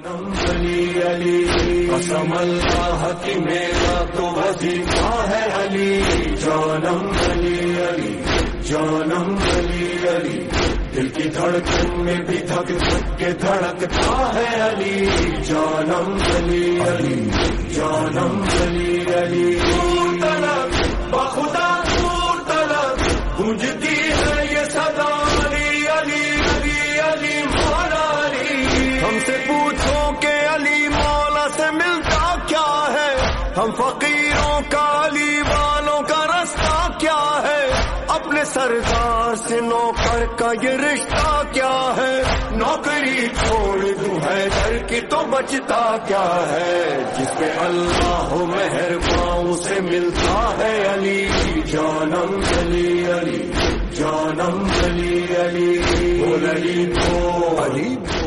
جانم علی علی قسم اللہ کی میرا تو وظیفہ ہے علی جانم علی علی جانم علی علی دل کی دھڑکن میں بھی دھک دھک کے دھڑکتا ہے علی جانم علی علی جانم علی علی دور تلک بخدا دور تلک گونجتی ہے یہ صدا علی علی علی علی مولا علی ہم سے پوچھو کہ علی مولا سے ملتا کیا ہے ہم فقیروں کا علی والوں کا رستہ کیا ہے اپنے سردار سے نوکر کا یہ رشتہ کیا ہے نوکری چھوڑ دوں ہے در کی تو بچتا کیا ہے جس پہ اللہ ہو مہربان اسے ملتا ہے علی جانم علی علی جانم علی علی بول علی بول علی